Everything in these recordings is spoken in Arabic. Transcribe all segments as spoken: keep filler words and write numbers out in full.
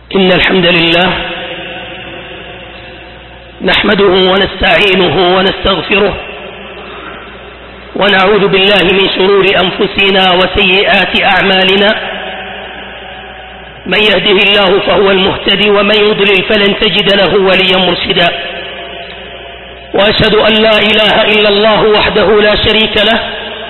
إن الحمد لله نحمده ونستعينه ونستغفره ونعوذ بالله من شرور أنفسنا وسيئات أعمالنا. من يهده الله فهو المهتدي ومن يضلل فلن تجد له وليا مرشدا. وأشهد أن لا إله إلا الله وحده لا شريك له،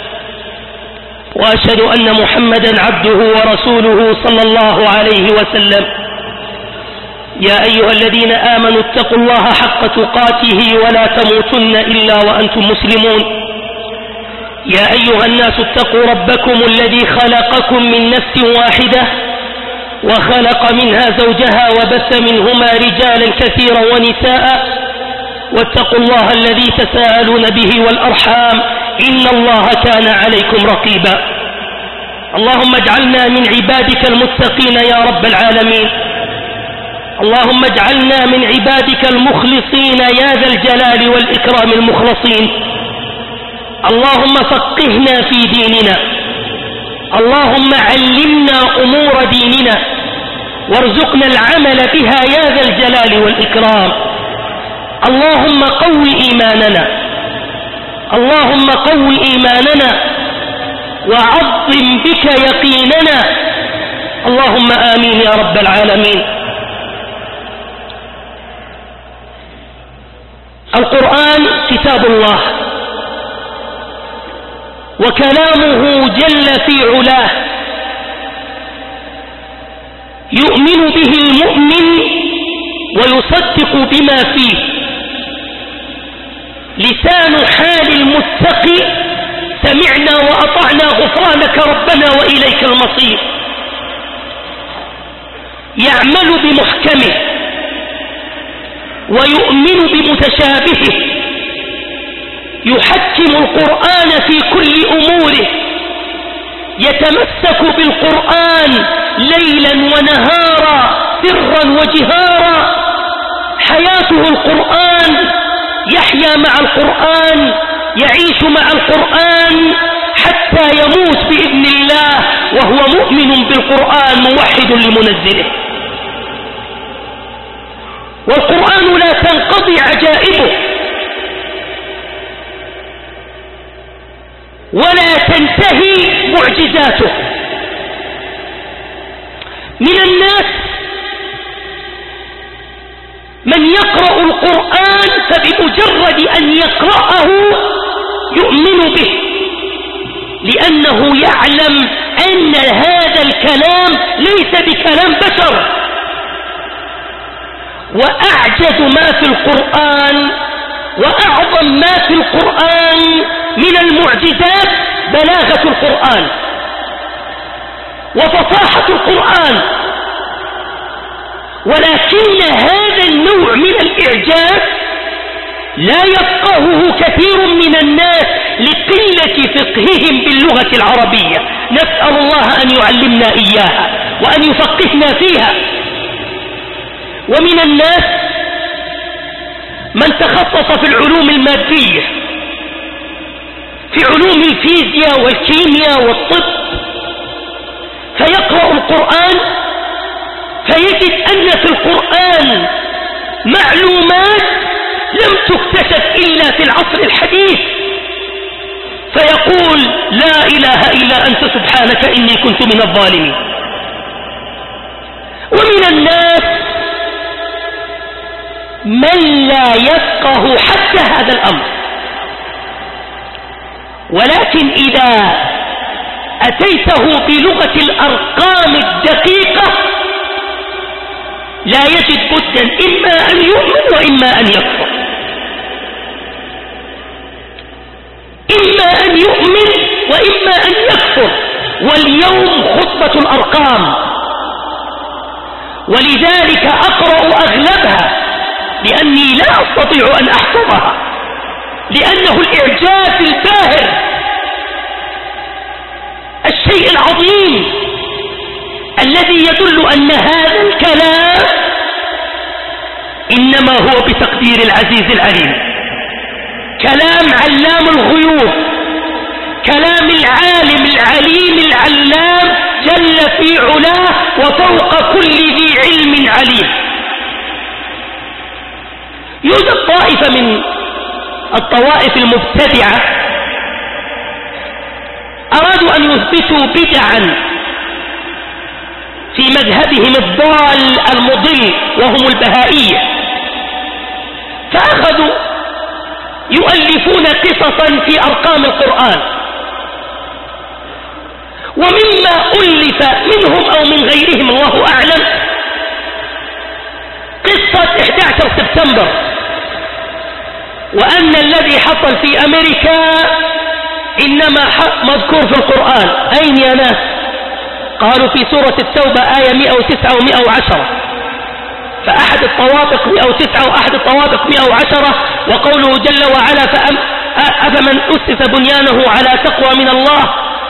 وأشهد أن محمدا عبده ورسوله صلى الله عليه وسلم. يا أيها الذين آمنوا اتقوا الله حق تقاته ولا تموتن إلا وأنتم مسلمون. يا أيها الناس اتقوا ربكم الذي خلقكم من نفس واحدة وخلق منها زوجها وبث منهما رجالا كثيرا ونساء، واتقوا الله الذي تساءلون به والأرحام إن الله كان عليكم رقيبا. اللهم اجعلنا من عبادك المتقين يا رب العالمين. اللهم اجعلنا من عبادك المخلصين يا ذا الجلال والإكرام المخلصين. اللهم فقهنا في ديننا، اللهم علمنا أمور ديننا وارزقنا العمل بها يا ذا الجلال والإكرام. اللهم قو إيماننا، اللهم قو إيماننا وعظم بك يقيننا، اللهم آمين يا رب العالمين. القرآن كتاب الله وكلامه جل في علاه، يؤمن به المؤمن ويصدق بما فيه. لسان حال المتقي سمعنا وأطعنا غفرانك ربنا وإليك المصير. يعمل بمحكمه ويؤمن بمتشابهه، يحكم القرآن في كل أموره، يتمسك بالقرآن ليلا ونهارا سرا وجهارا. حياته القرآن، يحيا مع القرآن، يعيش مع القرآن حتى يموت بإذن الله وهو مؤمن بالقرآن موحد لمنزله. والقرآن لا تنقضي عجائبه ولا تنتهي معجزاته. من الناس من يقرأ القرآن فبمجرد أن يقرأه يؤمن به، لأنه يعلم أن هذا الكلام ليس بكلام بشر. وأعجز ما في القرآن وأعظم ما في القرآن من المعجزات بلاغة القرآن وفصاحة القرآن. ولكن هذا النوع من الإعجاز لا يفقهه كثير من الناس لقلة فقههم باللغة العربية. نسأل الله أن يعلمنا إياها وأن يفقهنا فيها. ومن الناس من تخصص في العلوم المادية، في علوم الفيزياء والكيمياء والطب، فيقرأ القرآن فيجد أن في القرآن معلومات لم تكتشف إلا في العصر الحديث، فيقول لا إله إلا أنت سبحانك إني كنت من الظالمين. ومن الناس من لا يفقه حتى هذا الأمر، ولكن إذا أتيته بلغة الأرقام الدقيقة لا يجد بدا إما أن يؤمن وإما أن يكفر، إما أن يؤمن وإما أن يكفر. واليوم خطبة الأرقام، ولذلك أقرأ أغلبها لأني لا أستطيع أن أحفظها، لأنه الإعجاز الباهر، الشيء العظيم الذي يدل أن هذا الكلام إنما هو بتقدير العزيز العليم. كلام علام الغيوب، كلام العالم العليم العلام جل في علاه وفوق كل ذي علم عليم. يوجد طائفة من الطوائف المبتدعة أرادوا أن يثبتوا بدعا في مذهبهم الضال المضل وهم البهائية، فأخذوا يؤلفون قصصا في أرقام القرآن، ومما ألف منهم أو من غيرهم الله أعلم قصة أحد عشر سبتمبر، وأن الذي حصل في أمريكا إنما مذكور في القرآن. أين يا ناس؟ قالوا في سورة التوبة آية مئة وتسعة ومئة وعشرة، فأحد الطوابق مئة وتسعة وأحد الطوابق مئة وعشرة، وقوله جل وعلا فأم أفمن أسس بنيانه على تقوى من الله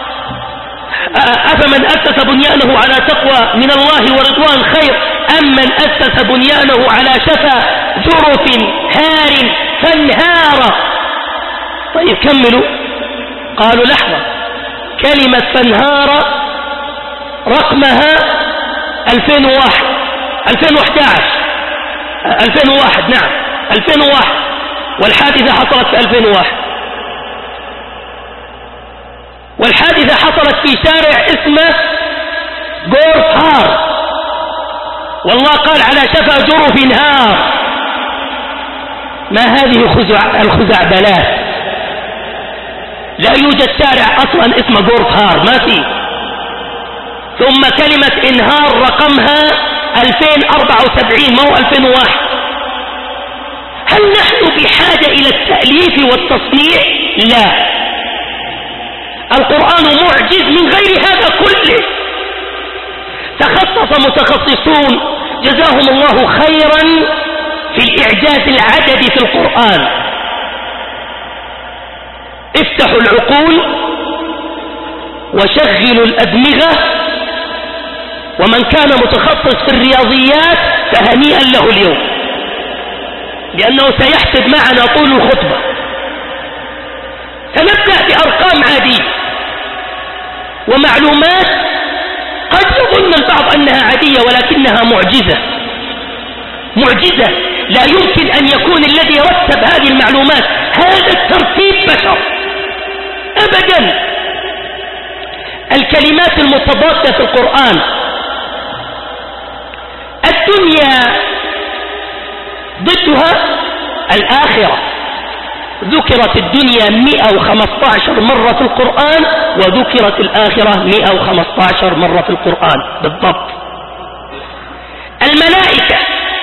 أفمن أسس بنيانه على تقوى من الله ورضوان خير أم من أسس بنيانه على شفا جرف هار فانهار. طيب كملوا. قالوا لحظة، كلمة فانهار رقمها ألفين وواحد ألفين وأحد عشر ألفين وواحد نعم ألفين وواحد، والحادثة حصلت في ألفين وواحد، والحادثة حصلت في شارع اسمه غورث هار، والله قال على شفا جرف نهار. ما هذه الخزعبلات؟ لا يوجد شارع أصلا اسمه غورث هار، ما في. ثم كلمة انهار رقمها ألفين وأربعة وسبعين مو ألفين وواحد. هل نحن بحاجة إلى التأليف والتصنيع؟ لا، القرآن معجز من غير هذا كله. تخصص متخصصون جزاهم الله خيرا في الإعجاز العددي في القرآن. افتحوا العقول وشغلوا الأدمغة، ومن كان متخصص في الرياضيات فهنيئا له اليوم، لأنه سيحسب معنا طول الخطبة. سنبدأ بأرقام عادية ومعلومات قد يظن البعض أنها عادية ولكنها معجزة معجزة لا يمكن أن يكون الذي رتب هذه المعلومات هذا الترتيب بشر أبدا. الكلمات المتضادة في القرآن: الدنيا ضدها الآخرة، ذكرت الدنيا مئة وخمسة عشر مرة في القرآن، وذكرت الآخرة مئة وخمسة عشر مرة في القرآن بالضبط. الملائكة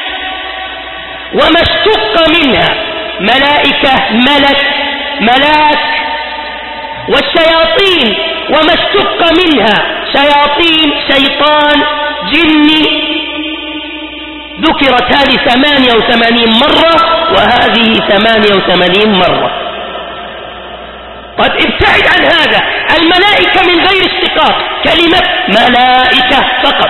وما اشتق منها، ملائكة ملك ملاك، والشياطين وما اشتق منها، شياطين شيطان جني، ذكرت هذه ثمانية وثمانين مرة وهذه ثمانية وثمانين مرة. قد ابتعد عن هذا، الملائكة من غير اشتقاق، كلمة ملائكة فقط،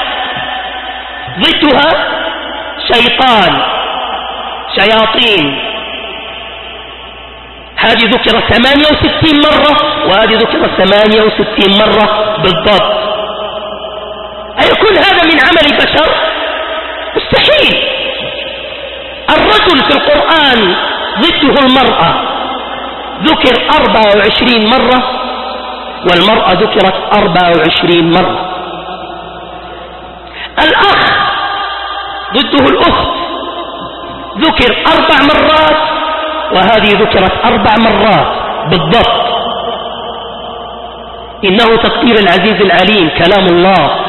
ضدها شيطان شياطين، هذه ذكرت ثمانية وستين مرة وهذه ذكرت ثمانية وستين مرة بالضبط. أيكون هذا من عمل البشر؟ مستحيل. الرجل في القرآن ضده المرأة، ذكر أربعة وعشرين مرة، والمرأة ذكرت أربعة وعشرين مرة. الأخ ضده الأخت، ذكر أربع مرات وهذه ذكرت أربع مرات بالضبط. إنه تقدير العزيز العليم كلام الله.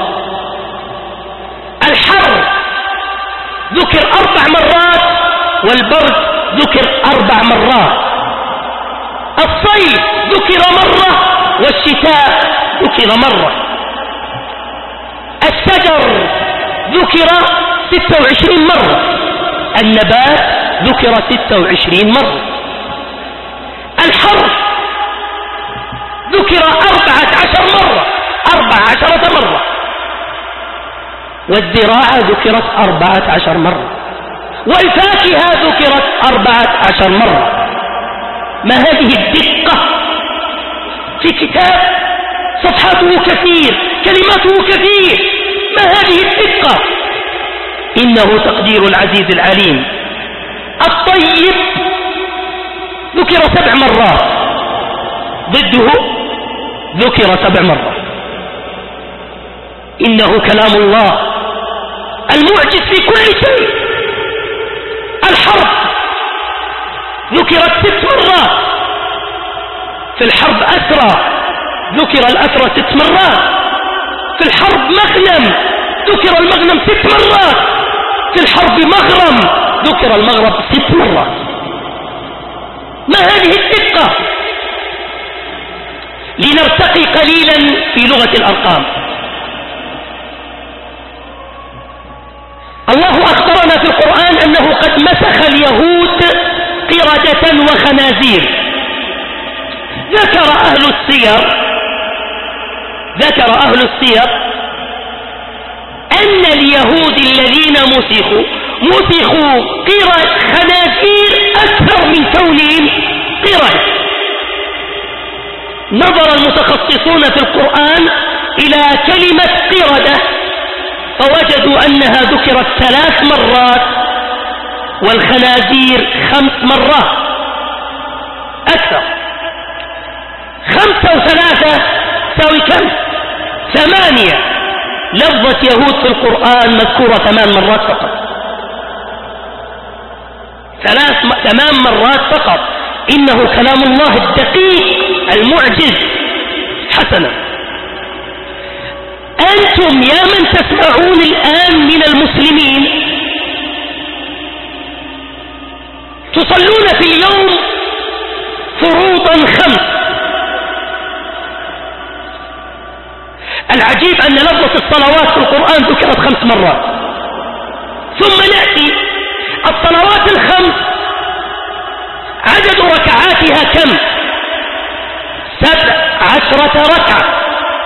الحر ذكر أربع مرات والبرد ذكر أربع مرات. الصيف ذكر مرة والشتاء ذكر مرة. الشجر ذكر ستة وعشرين مرة، النبات ذكر ستة وعشرين مرة. الحرف ذكر أربعة عشر مرة أربعة عشرة مرة، والزراعة ذكرت أربعة عشر مرة، والفاكهة ذكرت أربعة عشر مرة. ما هذه الدقة في كتاب صفحاته كثير كلماته كثير؟ ما هذه الدقة؟ إنه تقدير العزيز العليم. الطيب ذكر سبع مرات، ضده ذكر سبع مرات. إنه كلام الله المعجز في كل شيء. الحرب ذكرت ست مرات، في الحرب أسرى ذكر الأسرى ست مرات، في الحرب مغنم ذكر المغنم ست مرات، في الحرب مغرم ذكر المغرب ست مرات. ما هذه الدقة؟ لنرتقي قليلا في لغة الأرقام. الله أخبرنا في القرآن أنه قد مسخ اليهود قردة وخنازير. ذكر أهل السير ذكر أهل السير أن اليهود الذين مسخوا مسخوا قرد خنازير أكثر من كونهم قرد. نظر المتخصصون في القرآن إلى كلمة قردة فوجدوا أنها ذكرت ثلاث مرات والخنازير خمس مرات أكثر. خمسة وثلاثة تساوي كم؟ ثمانية. لفظة يهود في القرآن مذكورة ثمان مرات فقط، ثلاث ثمان مرات فقط. إنه كلام الله الدقيق المعجز. حسنا، أنتم يا من تسمعون الآن من المسلمين تصلون في اليوم فروضا خمس. العجيب أن لفظة الصلوات في القرآن ذكرت خمس مرات. ثم نأتي الصلوات الخمس عدد ركعاتها كم؟ سبع عشرة ركعة.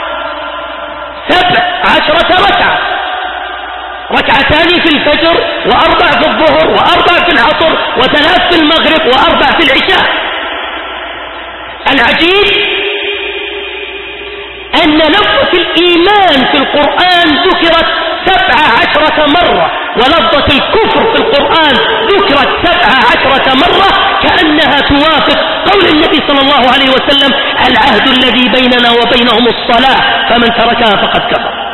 سبع عشرة ركعة، ركعتان في الفجر وأربع في الظهر وأربع في العصر وثلاث في المغرب وأربع في العشاء. العجيب أن لفظة الإيمان في القرآن ذكرت سبع عشرة مرة، ولفظة الكفر في القرآن ذكرت سبع عشرة مرة، كأنها توافق قول النبي صلى الله عليه وسلم: العهد الذي بيننا وبينهم الصلاة فمن تركها فقد كفر.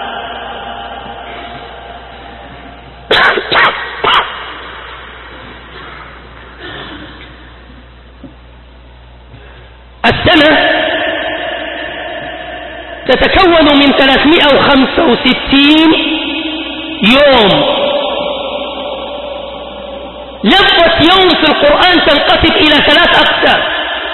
السنة تتكون من ثلاثمائة وخمسة وستين يوم. لفظة يوم في القرآن تنقسم إلى ثلاث أقسام: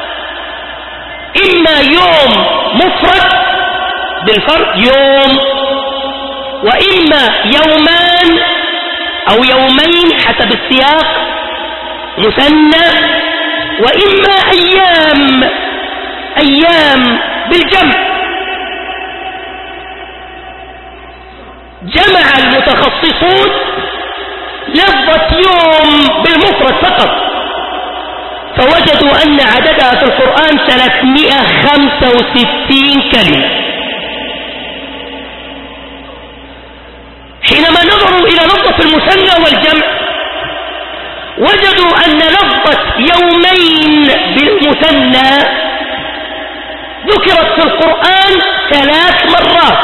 إما يوم مفرد بالفرد يوم، وإما يومان أو يومين حسب السياق مثنى، وإما أيام أيام بالجمع. جمع المتخصصون لفظة يوم بالمفرد فقط، فوجدوا أن عددها في القرآن ثلاثمائة وخمسة وستين كلمة. حينما نظروا إلى لفظة المثنى والجمع وجدوا أن لفظة يومين بالمثنى ذكرت في القرآن ثلاث مرات،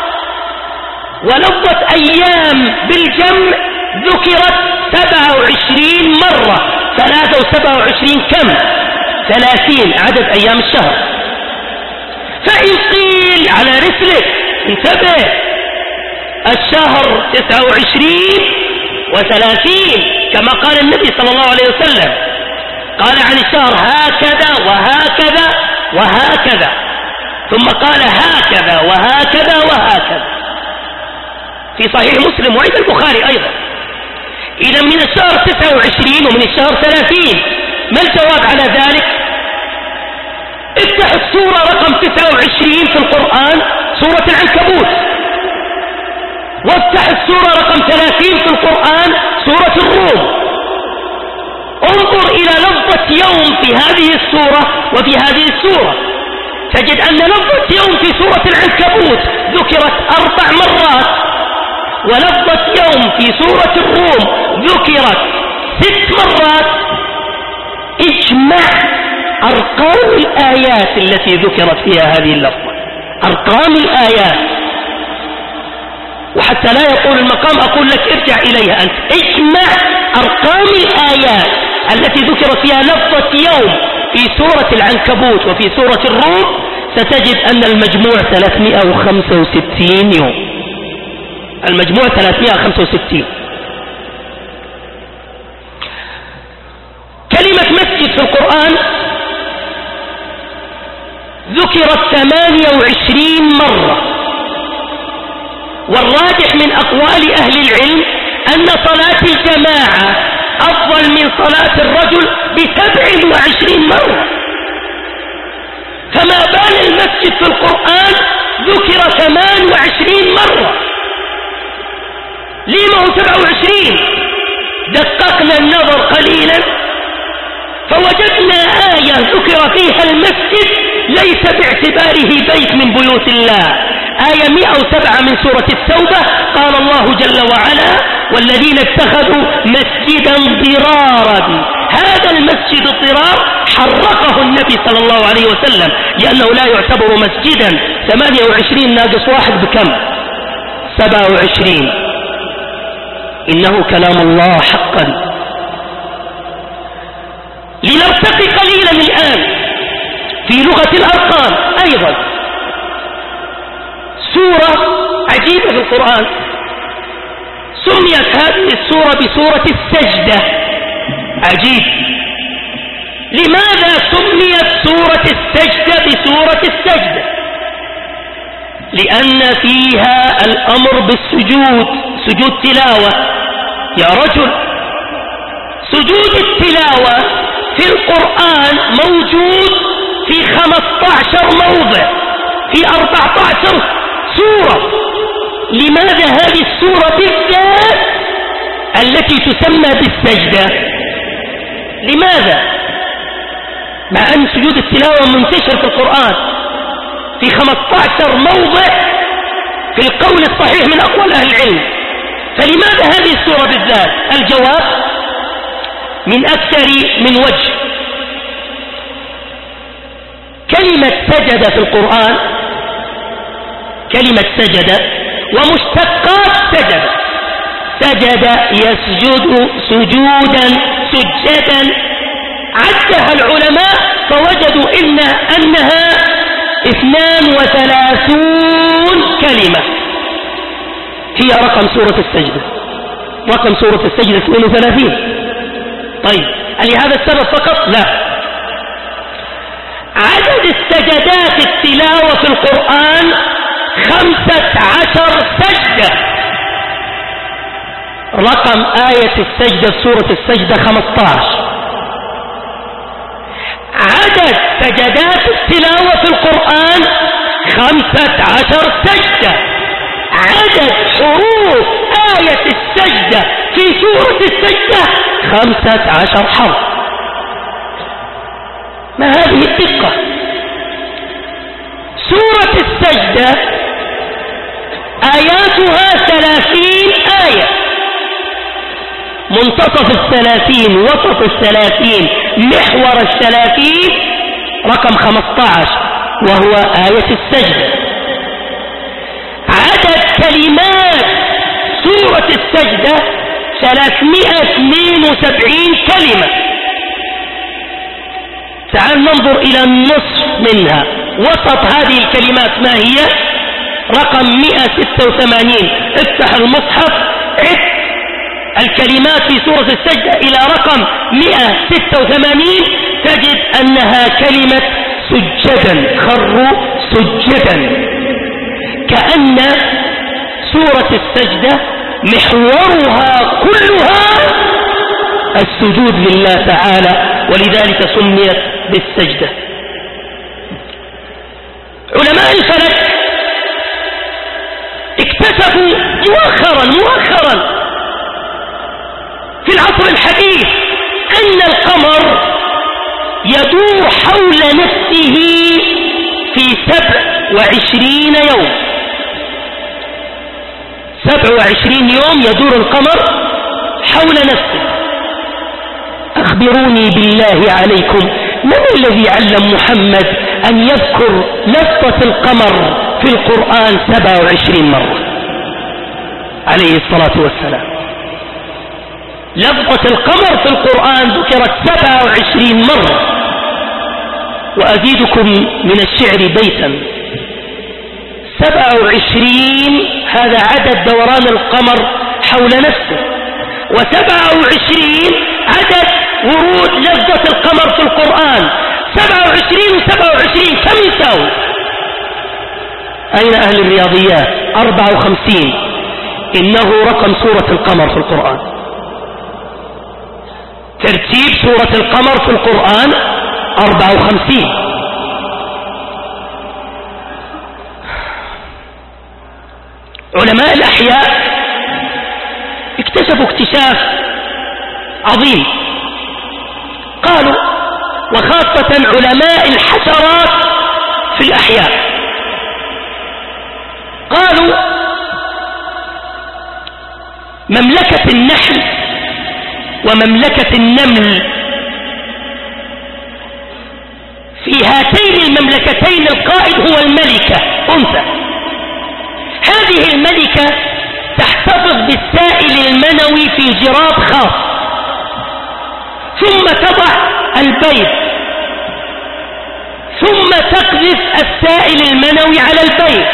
ولفظة أيام بالجمع ذكرت سبعة وعشرين مرة. ثلاثة وسبعة وعشرين كم؟ ثلاثين، عدد أيام الشهر. فإن قيل على رسلك انتبه، الشهر تسعة وعشرين وثلاثين كما قال النبي صلى الله عليه وسلم، قال عن الشهر هكذا وهكذا وهكذا، ثم قال هكذا وهكذا وهكذا في صحيح مسلم وعند البخاري أيضا. إذا من الشهر تسعة وعشرين ومن الشهر ثلاثين. ما الجواب على ذلك؟ افتح السورة رقم تسعة وعشرين في القرآن، سورة العنكبوت، وافتح السورة رقم ثلاثين في القرآن، سورة الروم. انظر إلى لفظة يوم في هذه السورة وفي هذه السورة، تجد أن لفظة يوم في سورة العنكبوت ذكرت أربع مرات، ولفظة يوم في سورة ذكرت ست مرات اجمع أرقام الآيات التي ذكرت فيها هذه اللفظة، أرقام الآيات، وحتى لا يقول المقام أقول لك ارجع إليها أنت، اجمع أرقام الآيات التي ذكرت فيها لفظة يوم في سورة العنكبوت وفي سورة الروم، ستجد أن المجموع ثلاثمائة وخمسة وستين يوم، المجموع ثلاثمائة وخمسة وستين. كلمة مسجد في القرآن ذكرت ثمانية وعشرين مرة، والراجح من أقوال أهل العلم أن صلاة الجماعة أفضل من صلاة الرجل بسبع وعشرين مرة، فما بال المسجد في القرآن ذكر ثمان وعشرين مرة. ليه ما هو سبع وعشرين؟ دققنا النظر قليلا فوجدنا آية ذكر فيها المسجد ليس باعتباره بيت من بيوت الله، آية مئة وسبعة من سورة التوبة، قال الله جل وعلا والذين اتخذوا مسجدا ضرارا، هذا المسجد الضرار حرقه النبي صلى الله عليه وسلم لأنه لا يعتبر مسجدا. ثمانية وعشرين ناقص واحد بكم؟ سبعة وعشرين. إنه كلام الله حقا. لنرتقي قليلا الآن في لغة الأرقام أيضا. سورة عجيبة في القرآن سميت هذه السورة بسورة السجدة. عجيب، لماذا سميت سورة السجدة بسورة السجدة؟ لأن فيها الأمر بالسجود، سجود تلاوة. يا رجل، سجود التلاوة في القرآن موجود في خمسة عشر موضع في أربعة عشر سورة. لماذا هذه السورة بالذات التي تسمى بالسجدة؟ لماذا؟ مع أن سجود التلاوة منتشر في القرآن في خمسة عشر موضع في القول الصحيح من أقوال أهل العلم، فلماذا هذه السورة بالذات؟ الجواب من أكثر من وجه. كلمة سجد في القرآن كلمة سجد ومشتقات سجد، سجد يسجد سجودا سجدا، عدها العلماء فوجدوا إن أنها اثنان وثلاثون كلمة، هي رقم سورة السجدة، رقم سورة السجدة اثنين وثلاثين. طيب لهذا السبب فقط؟ لا، عدد السجدات التلاوة في القرآن خمسة عشر سجدة. رقم آية السجدة في سورة السجدة خمسة عشر. عدد سجدات التلاوة في القرآن خمسة عشر سجدة. عدد حروف آية السجدة في سورة السجدة خمسة عشر حرف. ما هذه الدقة؟ سورة السجدة آياتها ثلاثين آية، منتصف الثلاثين، وسط الثلاثين، محور الثلاثين، رقم خمسة عشر وهو آية السجدة. عدد كلمات سورة السجدة ثلاثمائة واثنين وسبعين كلمة. تعال ننظر إلى النصف منها، وسط هذه الكلمات ما هي؟ رقم مئة وستة وثمانين. افتح المصحف، عد الكلمات في سورة السجدة إلى رقم مئة وستة وثمانين، تجد أنها كلمة سجدا، خروا سجدا، كأن سورة السجدة محورها كلها السجود لله تعالى، ولذلك سميت بالسجدة. علماء الفلك اكتشفوا مؤخرا مؤخرا في العصر الحديث أن القمر يدور حول نفسه في سبع وعشرين يوم. سبع وعشرين يوم يدور القمر حول نفسه. أخبروني بالله عليكم، من الذي علم محمد أن يذكر لفظة القمر في القرآن سبع وعشرين مرة عليه الصلاة والسلام؟ لفظة القمر في القرآن ذكرت سبع وعشرين مرة. وأزيدكم من الشعر بيتا: سبع وعشرين هذا عدد دوران القمر حول نفسه، وسبع وعشرين عدد ورود لفظة القمر في القرآن. سبع وعشرين وسبع وعشرين كم يساوي؟ أين أهل الرياضيات؟ أربع وخمسين. إنه رقم سورة القمر في القرآن. ترتيب سورة القمر في القرآن أربع وخمسين. علماء الأحياء اكتشفوا اكتشاف عظيم. قالوا، وخاصة علماء الحشرات في الأحياء، قالوا مملكة النحل ومملكة النمل، في هاتين المملكتين القائد هو الملكة أنثى. هذه الملكة تحتفظ بالسائل المنوي في جراب خاص، ثم تضع البيض، ثم تقذف السائل المنوي على البيض.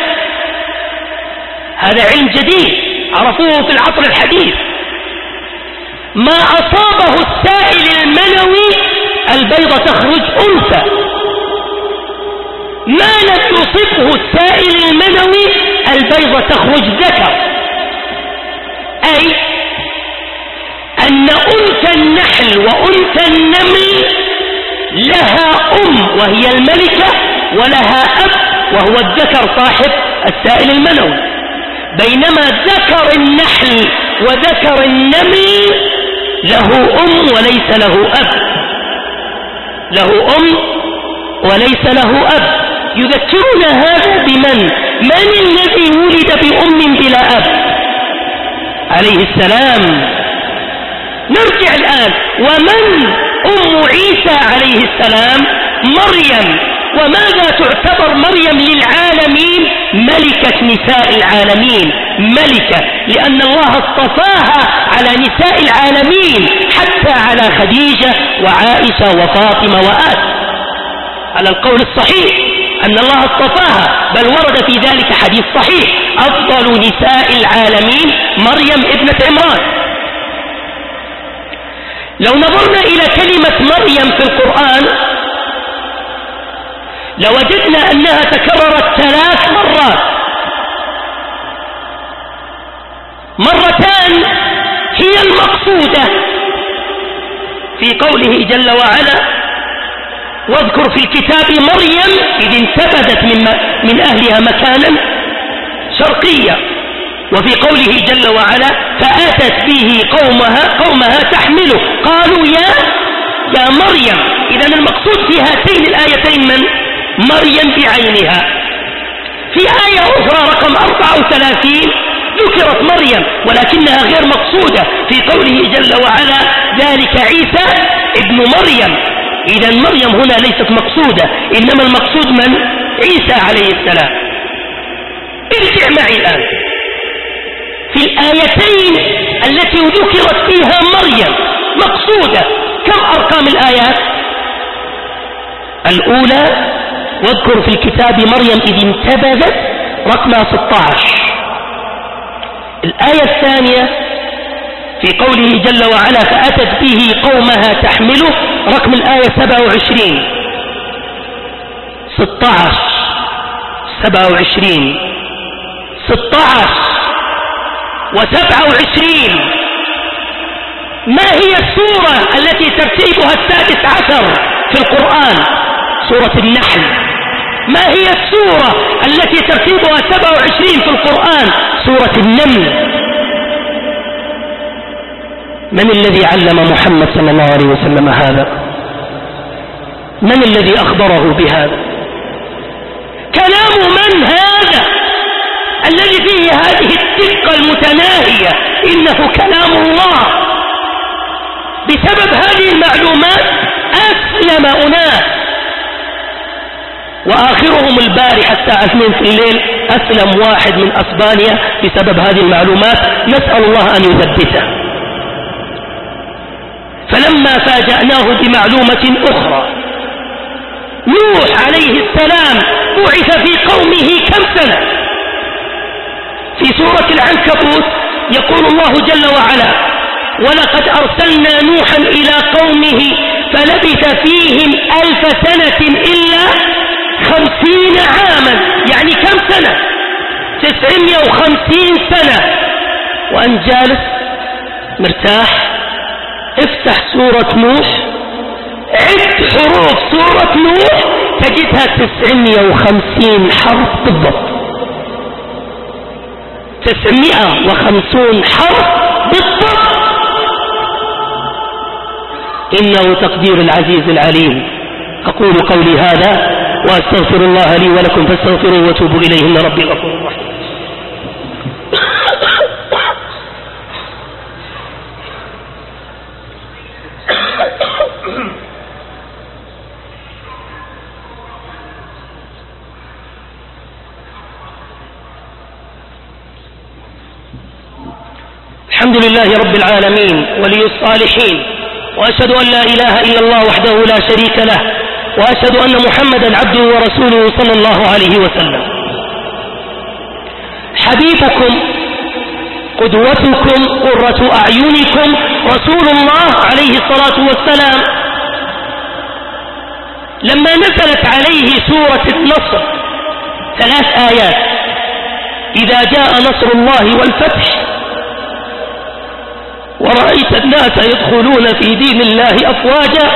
هذا علم جديد عرفوه في العصر الحديث. ما أصابه السائل المنوي البيضة تخرج أنثى، ما لم يصبه السائل المنوي البيضة تخرج ذكر. أي أن أنثى النحل وأنثى النمل لها أم وهي الملكة، ولها أب وهو الذكر صاحب السائل المنوي، بينما ذكر النحل وذكر النمل له أم وليس له أب، له أم وليس له أب. يذكرنا هذا بمن؟ من الذي ولد بأم بلا أب؟ عليه السلام. نرجع الآن، ومن أم عيسى عليه السلام؟ مريم. وماذا تعتبر مريم للعالمين؟ ملكة نساء العالمين، ملكة، لأن الله اصطفاها على نساء العالمين، حتى على خديجة وعائشة وفاطمة وآسيا على القول الصحيح أن الله اصطفاها، بل ورد في ذلك حديث صحيح: أفضل نساء العالمين مريم ابنة عمران. لو نظرنا إلى كلمة مريم في القرآن لوجدنا أنها تكررت ثلاث مرات. مرتان هي المقصودة في قوله جل وعلا: واذكر في الكتاب مريم إذ انتبذت من, من أهلها مكانا شرقيا، وفي قوله جل وعلا: فأتت به قومها قومها تحمله قالوا يا يا مريم. إذن المقصود في هاتين الآيتين من؟ مريم بعينها. في آية أخرى رقم أربعة وثلاثين ذكرت مريم ولكنها غير مقصودة في قوله جل وعلا: ذلك عيسى ابن مريم. إذن مريم هنا ليست مقصودة، إنما المقصود من؟ عيسى عليه السلام. ارجع معي الآن في الآيتين التي ذكرت فيها مريم مقصودة، كم أرقام الآيات؟ الأولى: واذكر في الكتاب مريم إذ انتبذت، رقمها ستة عشر. الآية الثانية في قوله جل وعلا: فأتت به قومها تحمله، رقم الآية سبعة وعشرين. ستة عشر، سبعة وعشرين، ستة عشر وسبعة وعشرين. ما هي السورة التي ترتيبها السادس عشر في القرآن؟ سورة النحل. ما هي السورة التي ترتيبها سبعة وعشرين في القرآن؟ سورة النمل. من الذي علم محمد صلى الله عليه وسلم هذا؟ من الذي أخبره بهذا؟ كلام من هذا الذي فيه هذه الدقة المتناهية؟ إنه كلام الله هذه المعلومات أسلم أناس، وآخرهم البارحة الساعة اثنين في الليل أسلم واحد من أسبانيا بسبب هذه المعلومات، نسأل الله أن يثبته. فلما فاجأناه بمعلومة أخرى، نوح عليه السلام بعث في قومه كم سنة؟ في سورة العنكبوت يقول الله جل وعلا: ولقد أرسلنا نوحا إلى قومه فلبث فيهم ألف سنة إلا خمسين عاما. يعني كم سنة؟ تسعمائة وخمسين سنة. وأن جالس مرتاح، افتح سورة نوح، عد حروف سورة نوح تجدها تسعمائة وخمسين حرف بالضبط، تسعمائة وخمسون حرف بالضبط. إنه تقدير العزيز العليم. أقول قولي هذا وأستغفر الله لي ولكم فاستغفروه وتوبوا إليه إن ربي غفور رحيم. الحمد لله رب العالمين ولي الصالحين، وأشهد أن لا إله إلا الله وحده لا شريك له، وأشهد أن محمدا عبده ورسوله صلى الله عليه وسلم. حبيبكم قدوتكم قرة أعينكم رسول الله عليه الصلاة والسلام لما نزلت عليه سورة النصر ثلاث آيات: إذا جاء نصر الله والفتح ورأيت الناس يدخلون في دين الله أفواجا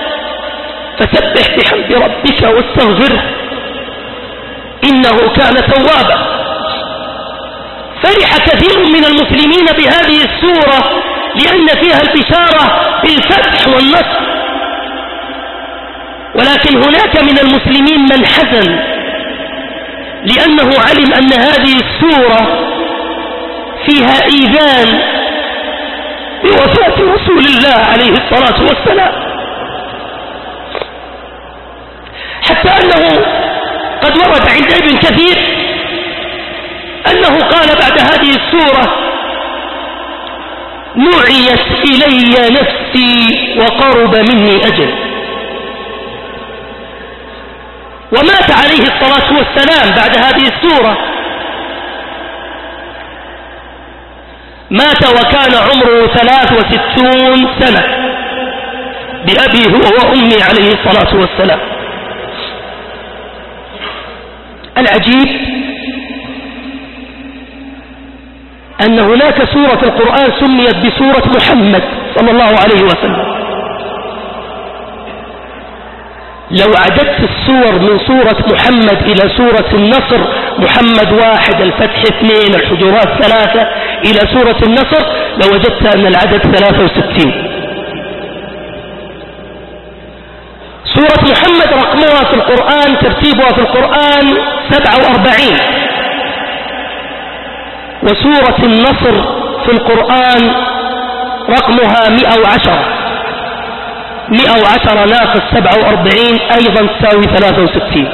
فسبح بحمد ربك واستغفره إنه كان توابا. فرح كثير من المسلمين بهذه السورة لأن فيها البشارة بالفتح والنصر، ولكن هناك من المسلمين من حزن لأنه علم أن هذه السورة فيها إيذان بوفاة رسول الله عليه الصلاة والسلام، حتى أنه قد ورد عند ابن كثير أنه قال بعد هذه السورة: نعيت إلي نفسي وقرب مني أجل. ومات عليه الصلاة والسلام بعد هذه السورة، مات وكان عمره ثلاث وستون سنة بأبي هو وأمي عليه الصلاة والسلام. العجيب أن هناك سورة القرآن سميت بسورة محمد صلى الله عليه وسلم. لو عددت السور من سورة محمد إلى سورة النصر، محمد واحد، الفتح اثنين، الحجرات ثلاثة، إلى سورة النصر، لوجدت أن العدد ثلاثة وستين. سورة محمد رقمها في القرآن، ترتيبها في القرآن سبعة وأربعين، وسورة النصر في القرآن رقمها مئة وعشرة، مئة وعشرة ناقص سبعة وأربعين أيضا تساوي ثلاثة وستين.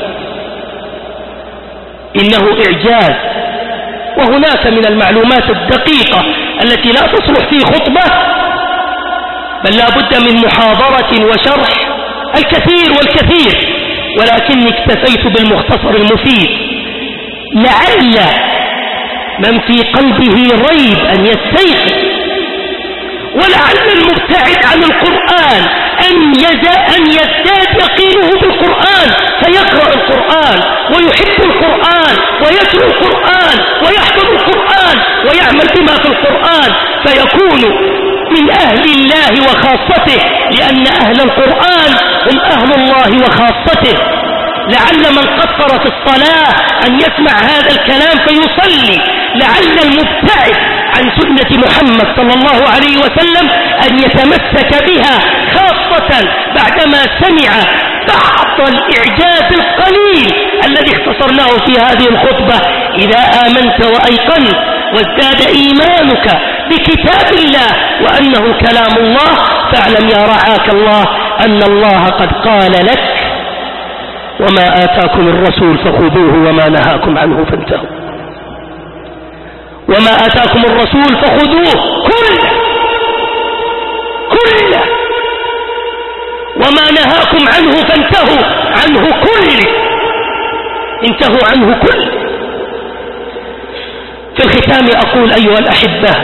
إنه إعجاز. وهناك من المعلومات الدقيقة التي لا تصلح في خطبة، بل لا بد من محاضرة وشرح الكثير والكثير، ولكني اكتفيت بالمختصر المفيد لعل من في قلبه ريب أن يستيقظ، ولعل المبتعد عن القرآن أن أن يزداد يقينه بالقرآن فيقرأ القرآن ويحب القرآن ويتلو القرآن ويحفظ القرآن ويعمل بما في القرآن، فيكون من أهل الله وخاصته، لأن أهل القرآن هم أهل الله وخاصته. لعل من قصر في الصلاة أن يسمع هذا الكلام فيصلي، لعل المبتعد عن سنة محمد صلى الله عليه وسلم أن يتمسك بها، خاصة بعدما سمع بعض الإعجاز القليل الذي اختصرناه في هذه الخطبة. إذا آمنت وأيقنت وازداد إيمانك بكتاب الله وأنه كلام الله فاعلم يا رعاك الله أن الله قد قال لك: وما آتاكم الرسول فخذوه وما نهاكم عنه فانتهوا. وما آتاكم الرسول فخذوه كله كله، وما نهاكم عنه فانتهوا عنه كله، انتهوا عنه كله. في الختام أقول أيها الأحبة: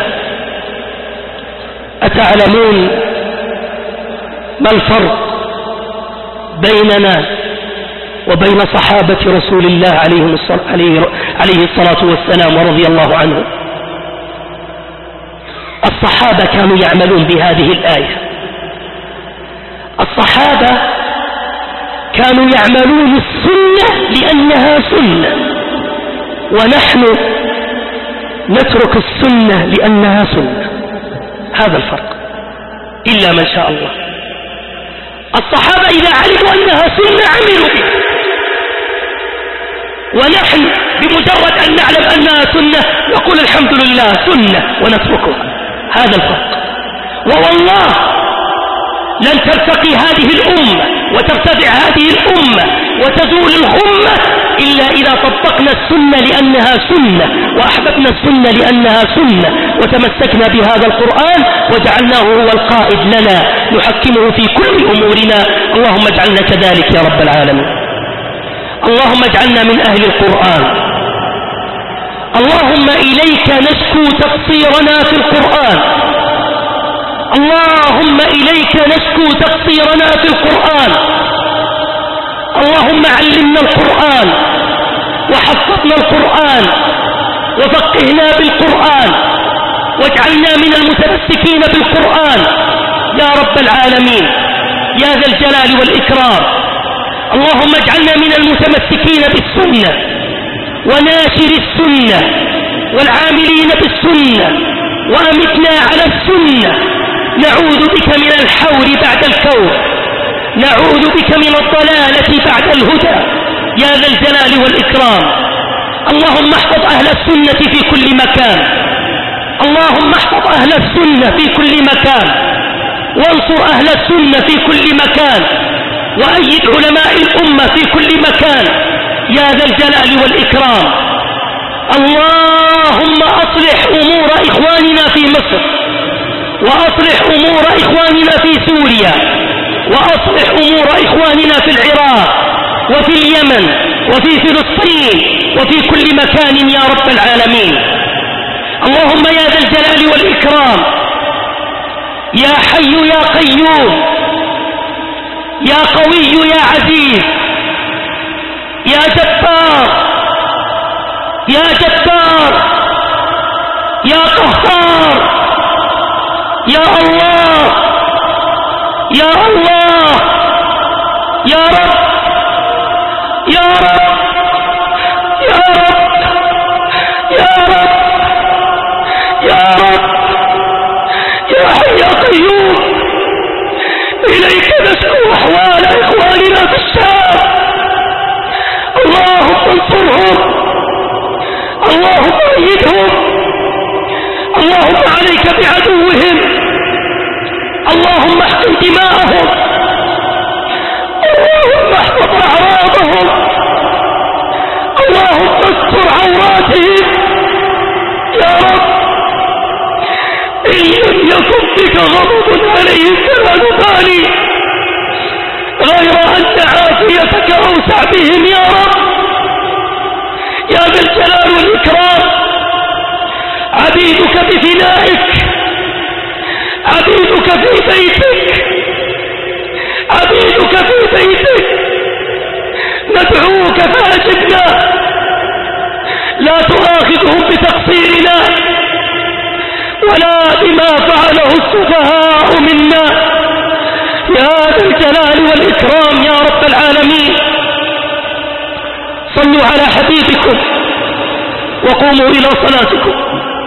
أتعلمون ما الفرق بيننا وبين صحابة رسول الله عليه الصلاة والسلام ورضي الله عنه؟ الصحابة كانوا يعملون بهذه الآية. الصحابة كانوا يعملون السنة لأنها سنة، ونحن نترك السنة لأنها سنة. هذا الفرق، إلا من شاء الله. الصحابة إذا علموا أنها سنة عملوا بها، ونحن بمجرد أن نعلم أنها سنة نقول الحمد لله سنة ونتركها. هذا الفرق. ووالله لن ترتقي هذه الأمة وترتفع هذه الأمة وتزول الغمة إلا إذا طبقنا السنة لأنها سنة، وأحببنا السنة لأنها سنة، وتمسكنا بهذا القرآن وجعلناه هو القائد لنا نحكمه في كل أمورنا. اللهم اجعلنا كذلك يا رب العالمين. اللهم اجعلنا من أهل القرآن. اللهم إليك نشكو تقصيرنا في القرآن. اللهم إليك نشكو تقصيرنا في القرآن. اللهم علمنا القرآن وحفظنا القرآن وفقهنا بالقرآن واجعلنا من المتمسكين بالقرآن يا رب العالمين يا ذا الجلال والإكرام. اللهم اجعلنا من المتمسكين بالسنة وناشر السنة والعاملين بالسنة، وأمتنا على السنة. نعوذ بك من الحور بعد الكور، نعوذ بك من الضلالة بعد الهدى يا ذا الجلال والإكرام. اللهم احفظ أهل السنة في كل مكان. اللهم احفظ أهل السنة في كل مكان، وانصر أهل السنة في كل مكان، وأيد علماء الأمة في كل مكان يا ذا الجلال والإكرام. اللهم أصلح أمور إخواننا في مصر، وأصلح أمور إخواننا في سوريا، وأصلح أمور إخواننا في العراق وفي اليمن وفي فلسطين وفي كل مكان يا رب العالمين. اللهم يا ذا الجلال والإكرام يا حي يا قيوم يا قوي يا عزيز يا جبار يا جبار يا قهار يا الله يا الله يا رب يا رب يا رب يا رب يا رب يا حي يا قيوم إليك نشكو أحوال إخواننا في الشام. اللهم انصرهم، اللهم أيدهم، اللهم عليك بعدوهم، اللهم احقن دماءهم، اللهم احفظ أعراضهم، اللهم استر عوراتهم يا رب. إن لم يكن بك غضب عليهم فلا نبالي، غير أن عافيتك أوسع بهم يا رب يا ذا الجلال والإكرام. عبيدك بفنائك، عبيدك في بيتك، عبيدك في بيتك، ندعوك فأجبنا، لا تؤاخذهم بتقصيرنا ولا بما فعله السفهاء منا يا ذا الجلال والإكرام يا رب العالمين. صلوا على حبيبكم وقوموا إلى صلاتكم.